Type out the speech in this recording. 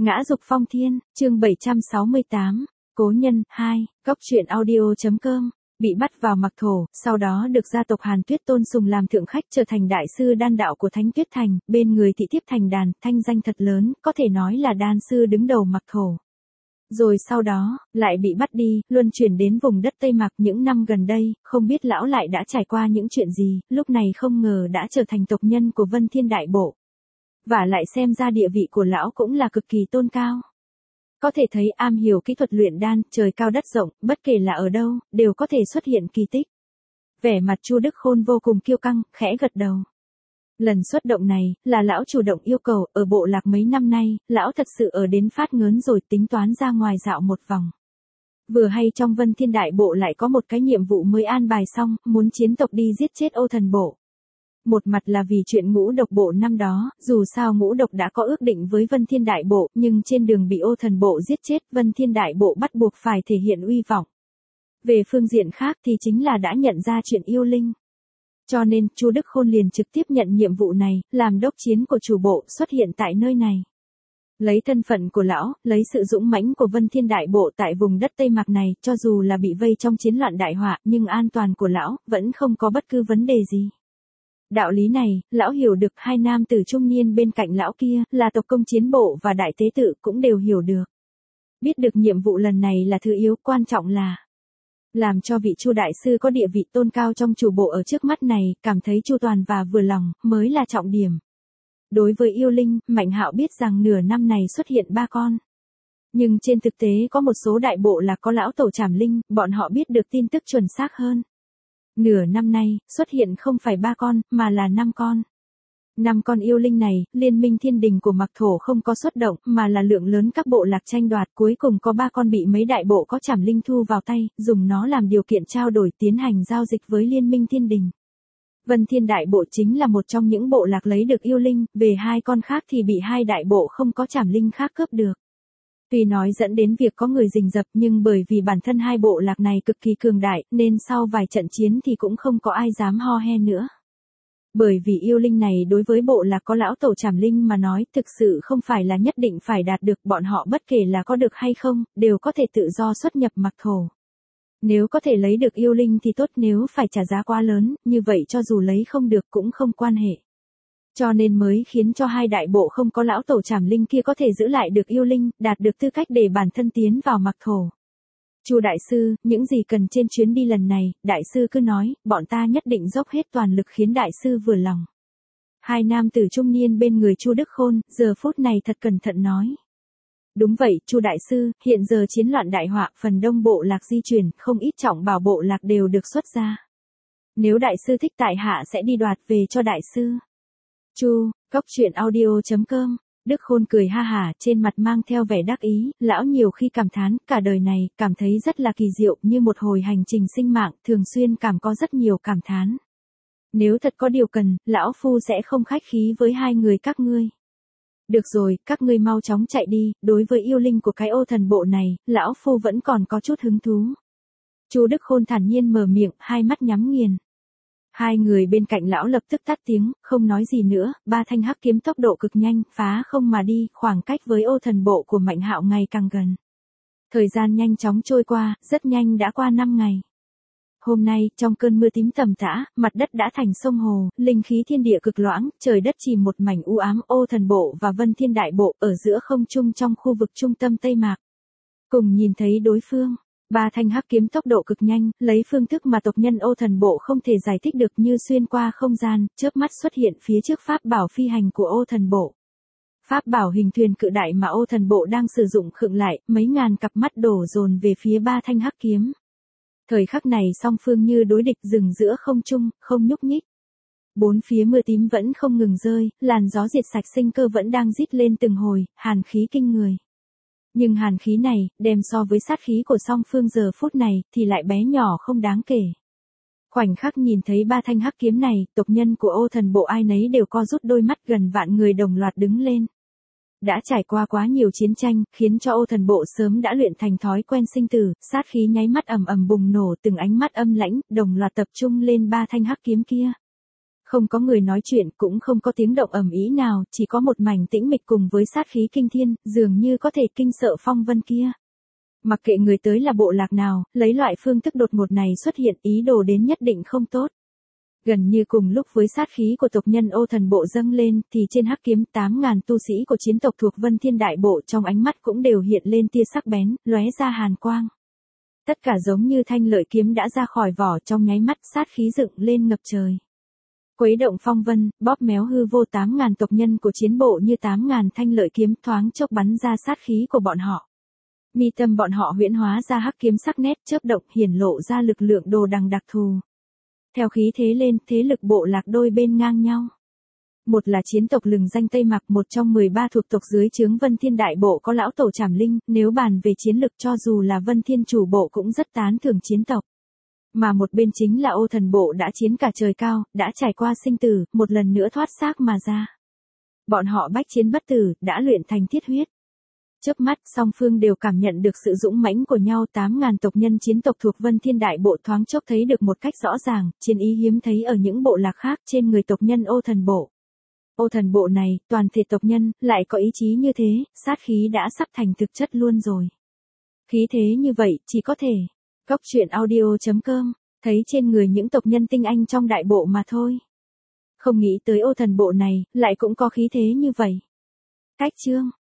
Ngã dục phong thiên, chương 768, Cố nhân, 2, Cốc truyện audio.com, bị bắt vào Mạc Thổ, sau đó được gia tộc Hàn Tuyết tôn sùng làm thượng khách trở thành đại sư đan đạo của Thánh Tuyết Thành, bên người thị thiếp thành đàn, thanh danh thật lớn, có thể nói là đan sư đứng đầu Mạc Thổ. Rồi sau đó, lại bị bắt đi, luân chuyển đến vùng đất Tây Mạc những năm gần đây, không biết lão lại đã trải qua những chuyện gì, lúc này không ngờ đã trở thành tộc nhân của Vân Thiên Đại Bộ. Và lại xem ra địa vị của lão cũng là cực kỳ tôn cao. Có thể thấy am hiểu kỹ thuật luyện đan, trời cao đất rộng, bất kể là ở đâu, đều có thể xuất hiện kỳ tích. Vẻ mặt Chu Đức Khôn vô cùng kiêu căng, khẽ gật đầu. Lần xuất động này, là lão chủ động yêu cầu, ở bộ lạc mấy năm nay, lão thật sự ở đến phát ngớn rồi tính toán ra ngoài dạo một vòng. Vừa hay trong Vân Thiên Đại Bộ lại có một cái nhiệm vụ mới an bài xong, muốn chiến tộc đi giết chết Ô Thần Bộ. Một mặt là vì chuyện Ngũ Độc Bộ năm đó, dù sao Ngũ Độc đã có ước định với Vân Thiên Đại Bộ, nhưng trên đường bị Ô Thần Bộ giết chết, Vân Thiên Đại Bộ bắt buộc phải thể hiện uy vọng. Về phương diện khác thì chính là đã nhận ra chuyện yêu linh. Cho nên, Chu Đức Khôn liền trực tiếp nhận nhiệm vụ này, làm đốc chiến của chủ bộ xuất hiện tại nơi này. Lấy thân phận của lão, lấy sự dũng mãnh của Vân Thiên Đại Bộ tại vùng đất Tây Mạc này, cho dù là bị vây trong chiến loạn đại họa, nhưng an toàn của lão vẫn không có bất cứ vấn đề gì. Đạo lý này, lão hiểu được, hai nam tử trung niên bên cạnh lão kia, là tộc công chiến bộ và đại tế tự cũng đều hiểu được. Biết được nhiệm vụ lần này là thứ yếu, quan trọng là làm cho vị Chu đại sư có địa vị tôn cao trong chủ bộ ở trước mắt này, cảm thấy chu toàn và vừa lòng, mới là trọng điểm. Đối với yêu linh, Mạnh Hạo biết rằng nửa năm này xuất hiện 3 con. Nhưng trên thực tế có một số đại bộ là có lão tổ trảm linh, bọn họ biết được tin tức chuẩn xác hơn. Nửa năm nay, xuất hiện không phải 3 con, mà là 5 con. 5 con yêu linh này, liên minh thiên đình của Mạc Thổ không có xuất động, mà là lượng lớn các bộ lạc tranh đoạt, cuối cùng có 3 con bị mấy đại bộ có trảm linh thu vào tay, dùng nó làm điều kiện trao đổi tiến hành giao dịch với liên minh thiên đình. Vân Thiên Đại Bộ chính là một trong những bộ lạc lấy được yêu linh, về 2 con khác thì bị 2 đại bộ không có trảm linh khác cướp được. Tuy nói dẫn đến việc có người rình rập, nhưng bởi vì bản thân 2 bộ lạc này cực kỳ cường đại, nên sau vài trận chiến thì cũng không có ai dám ho he nữa. Bởi vì yêu linh này đối với bộ lạc có lão tổ trảm linh mà nói, thực sự không phải là nhất định phải đạt được, bọn họ bất kể là có được hay không, đều có thể tự do xuất nhập Mạc Thổ. Nếu có thể lấy được yêu linh thì tốt, nếu phải trả giá quá lớn, như vậy cho dù lấy không được cũng không quan hệ. Cho nên mới khiến cho 2 đại bộ không có lão tổ trảm linh kia có thể giữ lại được yêu linh, đạt được tư cách để bản thân tiến vào Mạc Thổ. Chu đại sư, những gì cần trên chuyến đi lần này, đại sư cứ nói, bọn ta nhất định dốc hết toàn lực khiến đại sư vừa lòng. 2 nam tử trung niên bên người Chu Đức Khôn, giờ phút này thật cẩn thận nói. Đúng vậy, Chu đại sư, hiện giờ chiến loạn đại họa, phần đông bộ lạc di chuyển, không ít trọng bảo bộ lạc đều được xuất ra. Nếu đại sư thích tại hạ sẽ đi đoạt về cho đại sư. Chu, Cốc truyện audio.com. Đức Khôn cười ha hả, trên mặt mang theo vẻ đắc ý, lão nhiều khi cảm thán, cả đời này, cảm thấy rất là kỳ diệu, như một hồi hành trình sinh mạng, thường xuyên có rất nhiều cảm thán. Nếu thật có điều cần, lão phu sẽ không khách khí với 2 người các ngươi. Được rồi, các ngươi mau chóng chạy đi, đối với yêu linh của cái Ô Thần Bộ này, lão phu vẫn còn có chút hứng thú. Chu Đức Khôn thản nhiên mở miệng, 2 mắt nhắm nghiền. 2 người bên cạnh lão lập tức tắt tiếng, không nói gì nữa, 3 thanh hắc kiếm tốc độ cực nhanh, phá không mà đi, khoảng cách với Ô Thần Bộ của Mạnh Hạo ngày càng gần. Thời gian nhanh chóng trôi qua, rất nhanh đã qua 5 ngày. Hôm nay, trong cơn mưa tím tầm tã, mặt đất đã thành sông hồ, linh khí thiên địa cực loãng, trời đất chìm một mảnh u ám, Ô Thần Bộ và Vân Thiên Đại Bộ ở giữa không trung trong khu vực trung tâm Tây Mạc. Cùng nhìn thấy đối phương. 3 thanh hắc kiếm tốc độ cực nhanh, lấy phương thức mà tộc nhân Ô Thần Bộ không thể giải thích được, như xuyên qua không gian, chớp mắt xuất hiện phía trước pháp bảo phi hành của Ô Thần Bộ. Pháp bảo hình thuyền cự đại mà Ô Thần Bộ đang sử dụng khựng lại, mấy ngàn cặp mắt đổ dồn về phía 3 thanh hắc kiếm. Thời khắc này song phương như đối địch, dừng giữa không trung, không nhúc nhích. 4 phía mưa tím vẫn không ngừng rơi, làn gió diệt sạch sinh cơ vẫn đang rít lên từng hồi, hàn khí kinh người. Nhưng hàn khí này, đem so với sát khí của song phương giờ phút này, thì lại bé nhỏ không đáng kể. Khoảnh khắc nhìn thấy 3 thanh hắc kiếm này, tộc nhân của Ô Thần Bộ ai nấy đều co rút đôi mắt, gần vạn người đồng loạt đứng lên. Đã trải qua quá nhiều chiến tranh, khiến cho Ô Thần Bộ sớm đã luyện thành thói quen sinh tử, sát khí nháy mắt ầm ầm bùng nổ, từng ánh mắt âm lãnh, đồng loạt tập trung lên 3 thanh hắc kiếm kia. Không có người nói chuyện, cũng không có tiếng động ầm ĩ nào, chỉ có một mảnh tĩnh mịch cùng với sát khí kinh thiên, dường như có thể kinh sợ phong vân kia. Mặc kệ người tới là bộ lạc nào, lấy loại phương thức đột ngột này xuất hiện, ý đồ đến nhất định không tốt. Gần như cùng lúc với sát khí của tộc nhân Ô Thần Bộ dâng lên, thì trên hắc kiếm 8.000 tu sĩ của chiến tộc thuộc Vân Thiên Đại Bộ trong ánh mắt cũng đều hiện lên tia sắc bén, lóe ra hàn quang. Tất cả giống như thanh lợi kiếm đã ra khỏi vỏ, trong nháy mắt sát khí dựng lên ngập trời. Quấy động phong vân, bóp méo hư vô 8.000 tộc nhân của chiến bộ như 8.000 thanh lợi kiếm thoáng chốc bắn ra sát khí của bọn họ. Mi tâm bọn họ huyễn hóa ra hắc kiếm sắc nét chớp động, hiển lộ ra lực lượng đồ đằng đặc thù. Theo khí thế lên, thế lực bộ lạc đôi bên ngang nhau. Một là chiến tộc lừng danh Tây Mạc, một trong 13 thuộc tộc dưới trướng Vân Thiên Đại Bộ có lão tổ Trảm Linh, nếu bàn về chiến lực cho dù là Vân Thiên chủ bộ cũng rất tán thưởng chiến tộc. Mà một bên chính là Ô Thần Bộ đã chiến cả trời cao, đã trải qua sinh tử, một lần nữa thoát xác mà ra. Bọn họ bách chiến bất tử, đã luyện thành thiết huyết. Chớp mắt, song phương đều cảm nhận được sự dũng mãnh của nhau. 8.000 tộc nhân chiến tộc thuộc Vân Thiên Đại Bộ thoáng chốc thấy được một cách rõ ràng, chiến ý hiếm thấy ở những bộ lạc khác trên người tộc nhân Ô Thần Bộ. Ô Thần Bộ này, toàn thể tộc nhân, lại có ý chí như thế, sát khí đã sắp thành thực chất luôn rồi. Khí thế như vậy, chỉ có thể. Cốc truyện audio.com, thấy trên người những tộc nhân tinh anh trong đại bộ mà thôi. Không nghĩ tới Ô Thần Bộ này, lại cũng có khí thế như vậy. Cách chương.